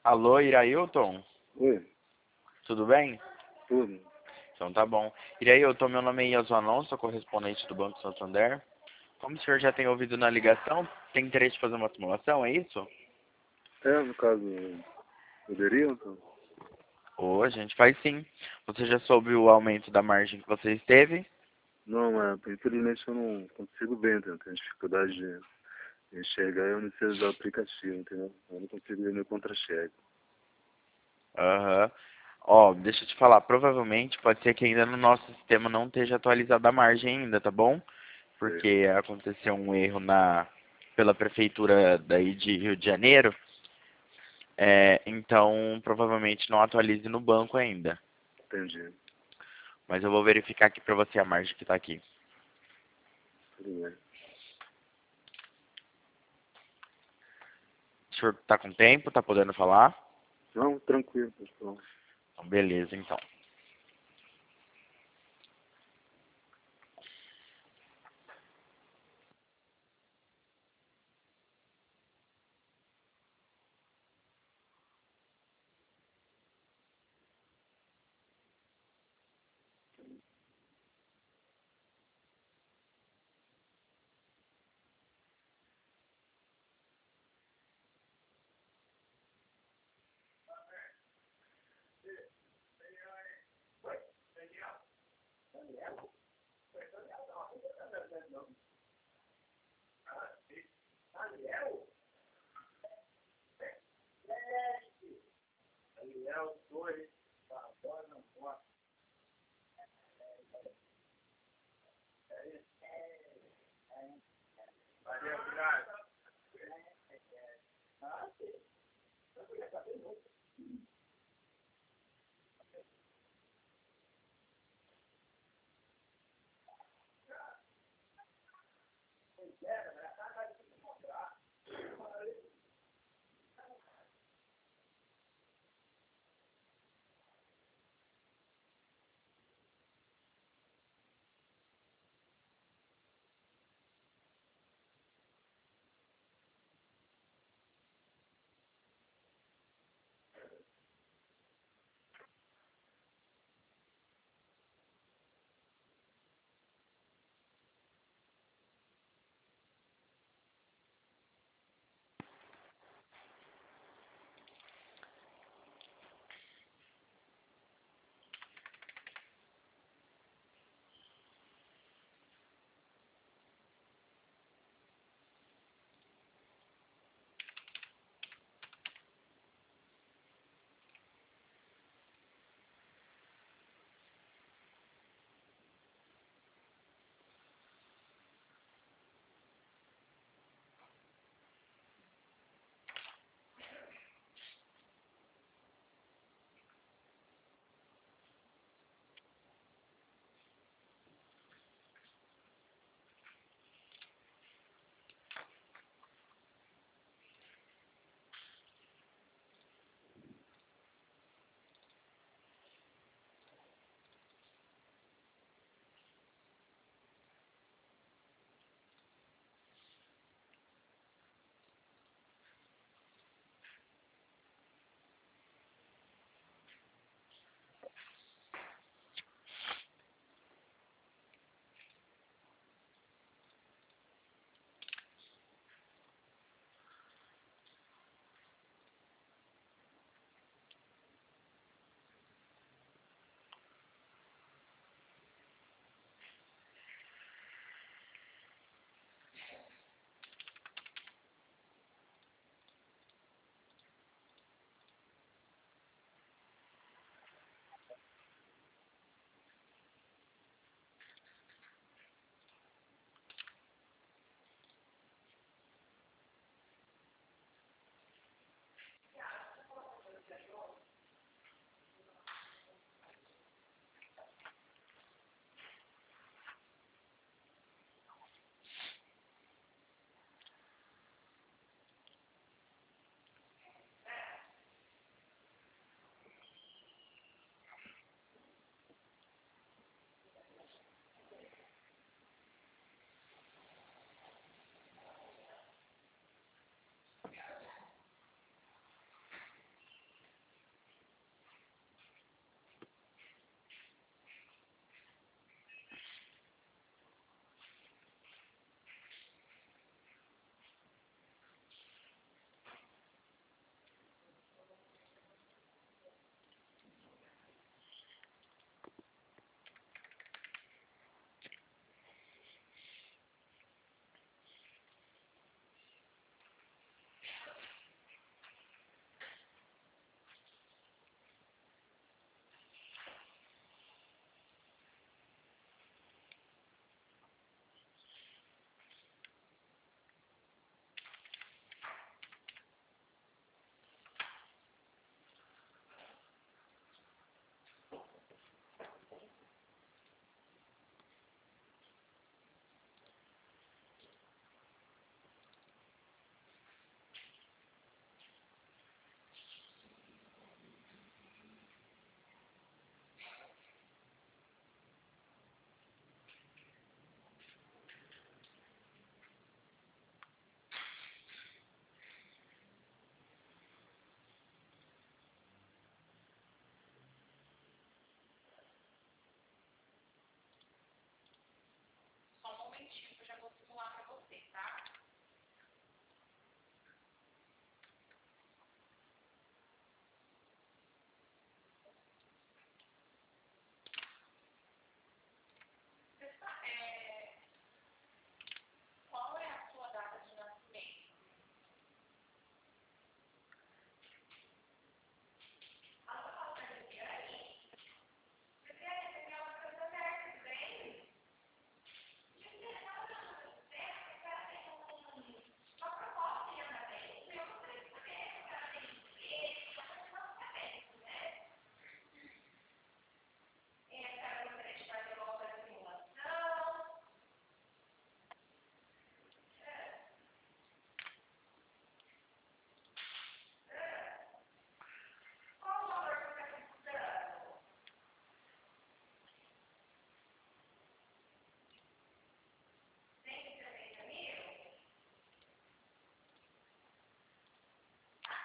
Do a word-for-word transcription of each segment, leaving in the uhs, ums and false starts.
Alô, Irailton? Oi, Tudo bem? tudo. Então tá bom. Irailton, meu nome é Iazon Alonso, correspondente do Banco Santander. Como o senhor já tem ouvido na ligação, tem interesse em fazer uma simulação, é isso? É, no caso, poderiam, então? Ou a gente faz sim. Você já soube o aumento da margem que você esteve? Não, mas infelizmente eu não consigo ver, entendeu? Tenho dificuldade de enxergar e eu não sei usar o aplicativo, entendeu? Eu não consigo ver meu contra-cheque. Aham. Ó, deixa eu te falar, provavelmente pode ser que ainda no nosso sistema não esteja atualizada a margem ainda, tá bom? Sei. Porque aconteceu um erro na pela prefeitura daí de Rio de Janeiro. É, então, provavelmente não atualize no banco ainda. Entendi. Mas eu vou verificar aqui pra você a margem que tá aqui. Tudo bem. O senhor tá com tempo? Tá podendo falar? Não, tranquilo, pessoal. Então, beleza, então.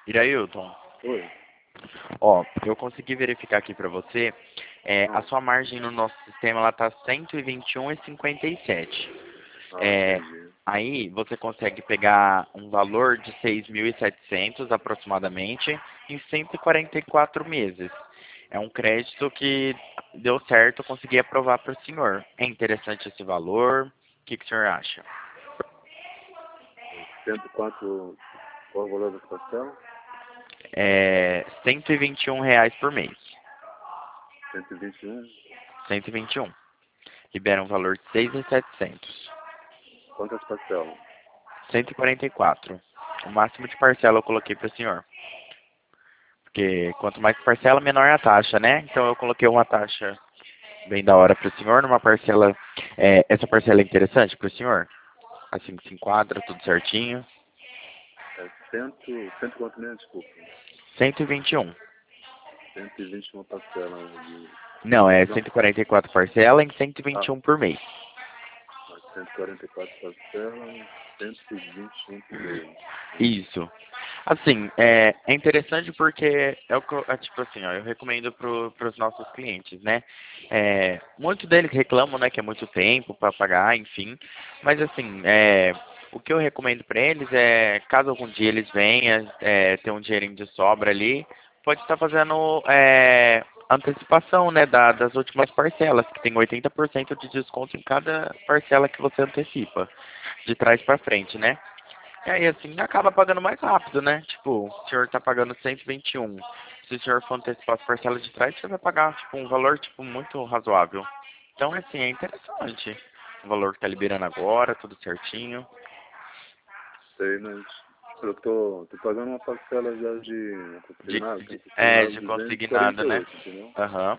Irailton, Oi. ó, eu consegui verificar aqui pra você, é, a Ah, sua margem no nosso sistema ela tá cento e vinte e um vírgula cinquenta e sete. ah, É, entendi. aí você consegue pegar um valor de seis mil e setecentos aproximadamente em cento e quarenta e quatro meses. É um crédito que deu certo, eu consegui aprovar para o senhor. É interessante esse valor? O que, que o senhor acha? cento e quatro, qual é o valor da parcela? É cento e vinte e um reais por mês. cento e vinte e um. cento e vinte e um. Libera um valor de seis mil e setecentos. Quantas parcelas? cento e quarenta e quatro. O máximo de parcela eu coloquei para o senhor. Porque quanto mais parcela, menor é a taxa, né? Então eu coloquei uma taxa bem da hora para o senhor, numa parcela. É, essa parcela é interessante para o senhor? Assim que se enquadra, tudo certinho. É cem, cento quanto mesmo? Desculpa. cento e vinte e um. cento e vinte e uma parcelas de... Não, é Não. cento e quarenta e quatro parcela em cento e vinte Ah, e um por mês. cento e quarenta e quatro parcelas, cento e vinte e um por mês. Entendi. Isso. Assim, é, é interessante porque é o que eu, é tipo assim, ó, eu recomendo para os nossos clientes, né? É, muitos deles reclamam, né, que é muito tempo para pagar, enfim. Mas assim, é, o que eu recomendo para eles é, caso algum dia eles venham, é, ter um dinheirinho de sobra ali, pode estar fazendo é, antecipação, né, da- das últimas parcelas, que tem oitenta por cento de desconto em cada parcela que você antecipa, de trás para frente, né? E aí, assim, acaba pagando mais rápido, né? Tipo, o senhor tá pagando cento e vinte e um. Se o senhor for antecipar as parcelas de trás, você vai pagar, tipo, um valor, tipo, muito razoável. Então, assim, é interessante. O valor que tá liberando agora, tudo certinho. Sei, mas eu tô, tô pagando uma parcela já de De, consignado, tem de, é, consignado de duzentos e conseguir quarenta nada, e né? oito, entendeu? Aham.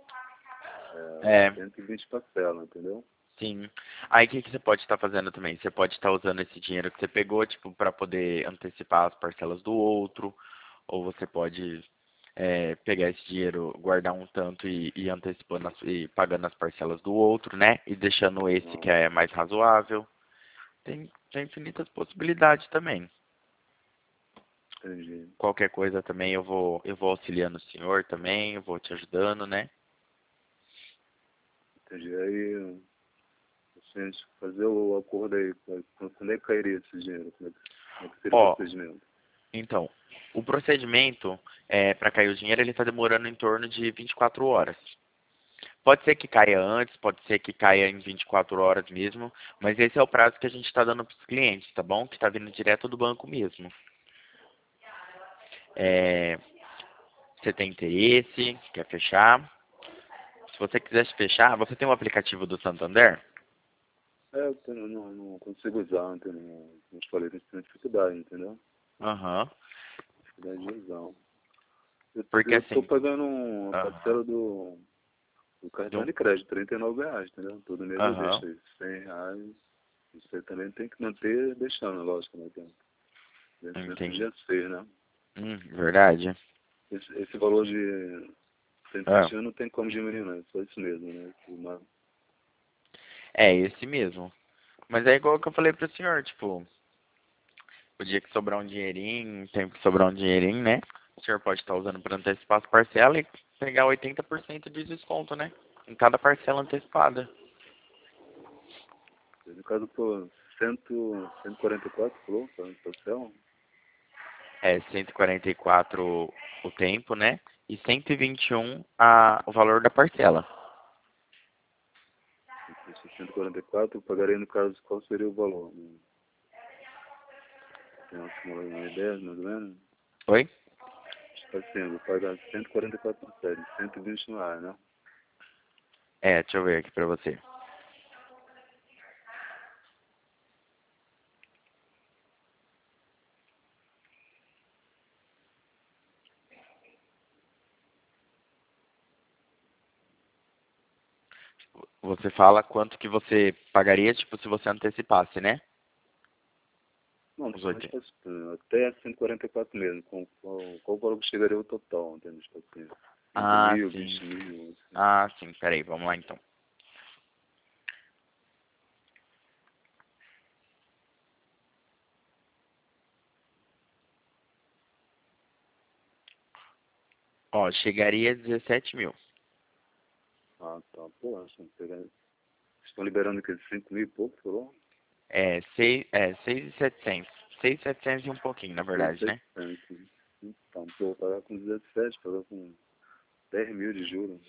É, É, cento e vinte parcelas, entendeu? sim. Aí, o que, que você pode estar fazendo também? Você pode estar usando esse dinheiro que você pegou, tipo, para poder antecipar as parcelas do outro. Ou você pode é, pegar esse dinheiro, guardar um tanto e, e antecipando as- e pagando as parcelas do outro, né? E deixando esse que Não, é mais razoável. Tem, tem infinitas possibilidades também. entendi. Qualquer coisa também eu vou, eu vou auxiliando o senhor também, eu vou te ajudando, né? Entendi. Aí, assim, a gente fazer o acordo aí, quando quando é que cairia esse dinheiro? Como é que, como é que seria o Ó, procedimento? então, o procedimento é, para cair o dinheiro, ele está demorando em torno de vinte e quatro horas. Pode ser que caia antes, pode ser que caia em vinte e quatro horas mesmo, mas esse é o prazo que a gente está dando para os clientes, tá bom? Que está vindo direto do banco mesmo. É, você tem interesse, quer fechar? Se você quiser fechar, você tem um aplicativo do Santander? É, eu tenho- não, não consigo usar, entendeu? Como eu te falei, tem dificuldade, entendeu? Aham. Dificuldade de usar. Eu, Porque eu tô assim, pagando uma aham, parcela do, do cartão do- de crédito, trinta e nove reais, entendeu? Todo mês eu aham, deixo aí cem reais. Você também tem que manter deixando, lógico, né? Tem vencimento do entendi. dia seis, né? Hum, verdade. Esse, esse valor de cento e Ah, vinte e um não tem como diminuir, não. É só isso mesmo, né? Uma, é esse mesmo. Mas é igual que eu falei pro senhor, tipo, o dia que sobrar um dinheirinho, tem que sobrar um dinheirinho, né? O senhor pode estar usando para antecipar as parcelas e pegar oitenta por cento de desconto, né? Em cada parcela antecipada. no caso, por cem, cento e quarenta e quatro, falou, para parcela? É cento e quarenta e quatro o tempo, né? E cento e vinte e um a, o valor da parcela. Esse cento e quarenta e quatro, eu pagaria, no caso, qual seria o valor? Tem uma, uma ideia, mais ou menos? Oi? Tipo assim, eu vou pagar cento e quarenta e quatro por série, cento e vinte reais, né? É, deixa eu ver aqui pra você. Você fala quanto que você pagaria, tipo, se você antecipasse, né? Não, Os mas oitenta. tipo assim, até cento e quarenta e quatro mesmo, com, com, qual valor que chegaria o total, entende? Tipo assim, quinze Ah, mil, sim. vinte mil, assim. Ah, sim. Peraí, vamos lá então. Ó, chegaria a dezessete mil. Ah, tá. Pô, acho que estão liberando aqueles cinco mil e pouco, falou? É, seis, é, seis mil e setecentos. seis mil e setecentos e um pouquinho, na verdade, né? seiscentos. Então, pô, pagar com dezessete, pagar com dez mil de juros.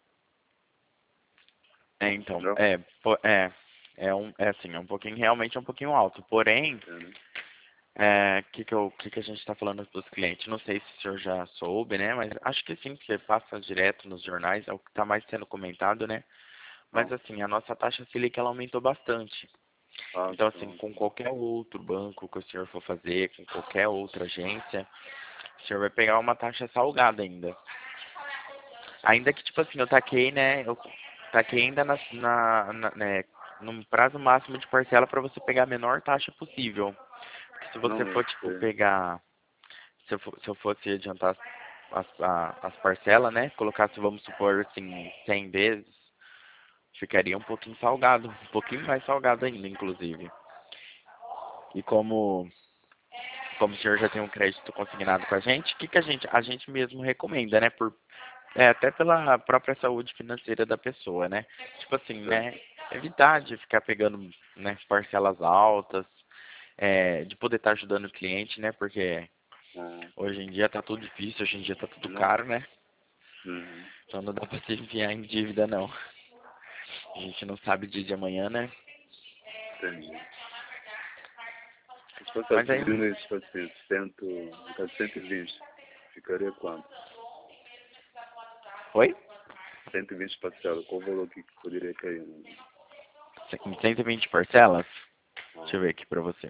É, então, Não? é, po- é, é um, é assim, é um pouquinho, realmente é um pouquinho alto. Porém, É, né? é, que que eu, que que a gente está falando para os clientes? Não sei se o senhor já soube, né? Mas acho que sim, que passa direto nos jornais, é o que está mais sendo comentado, né? Mas Não. assim, a nossa taxa Selic ela aumentou bastante. Ah, Então, assim, então, com qualquer outro banco que o senhor for fazer, com qualquer outra agência, o senhor vai pegar uma taxa salgada ainda. Ainda que, tipo assim, eu taquei, né? Eu taquei ainda na, na, na né, num prazo máximo de parcela para você pegar a menor taxa possível. Porque se você não, eu for, tipo, sei. pegar. Se eu, for- se eu fosse adiantar as, a- as parcelas, né? Colocasse, vamos supor, assim, cem vezes, ficaria um pouquinho salgado. Um pouquinho mais salgado ainda, inclusive. E como, como o senhor já tem um crédito consignado com a gente, o que, que a gente, a gente mesmo recomenda, né? Por, é, até pela própria saúde financeira da pessoa, né? Tipo assim, É. né? Evitar de ficar pegando, né, parcelas altas, é, de poder estar ajudando o cliente, né? Porque Ah, hoje em dia tá tudo difícil, hoje em dia tá tudo não. caro, né? Uhum. Então não dá pra se enfiar em dívida, não. A gente não sabe o dia de amanhã, né? Entendi. Se fosse Mas aí, dividindo isso, tipo assim, cento, no caso cento e vinte, ficaria quanto? oi? cento e vinte parcelas, qual o valor que poderia cair? Né? Em cento e vinte parcelas? Deixa Ah, eu ver aqui pra você.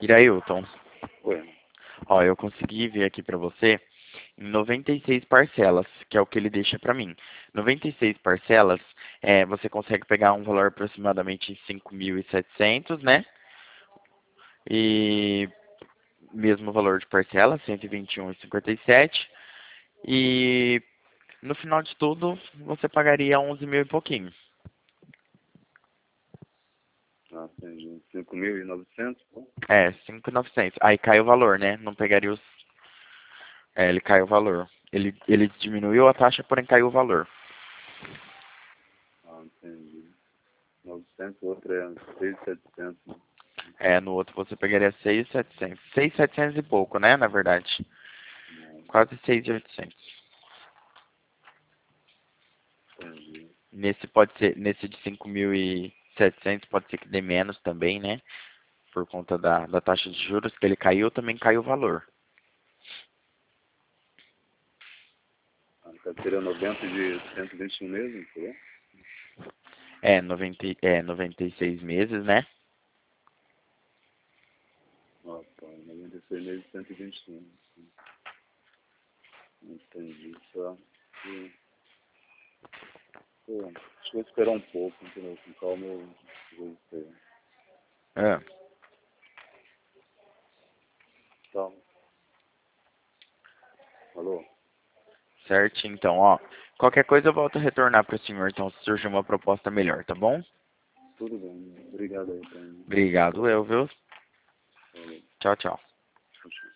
Irailton, Ué, ó, eu consegui ver aqui pra você em noventa e seis parcelas, que é o que ele deixa pra mim. noventa e seis parcelas, é, você consegue pegar um valor aproximadamente cinco mil e setecentos, né? E mesmo valor de parcela, cento e vinte e um vírgula cinquenta e sete. E no final de tudo, você pagaria onze mil e pouquinho. ah, entendi. cinco mil e novecentos, pô. É, cinco mil e novecentos. Aí cai o valor, né? Não pegaria os... É, ele cai o valor. Ele, ele diminuiu a taxa, porém caiu o valor. Ah, entendi. novecentos, o outro é seis mil e setecentos, né? É, no outro você pegaria seis mil e setecentos. seis mil e setecentos e pouco, né? Na verdade. Não, Quase seis mil e oitocentos. entendi. Nesse pode ser, nesse de cinco mil e setecentos pode ser que dê menos também, né? Por conta da, da taxa de juros que ele caiu, também caiu o valor. A carteira noventa de cento e vinte e um mesmo, pô? É, noventa, e- é, noventa e seis meses, né? Ah, pá, noventa e seis meses, cento e vinte e um. Entendi, só. E, pô, acho que vou esperar um pouco, entendeu? Com calma eu vou ver. É, Tá. Alô? certo, então, ó. Qualquer coisa eu volto a retornar para o senhor, então, se surgir uma proposta melhor, tá bom? Tudo bem. Obrigado aí, tá? Obrigado, eu, viu? Falou. Tchau, tchau. Tchau, tchau.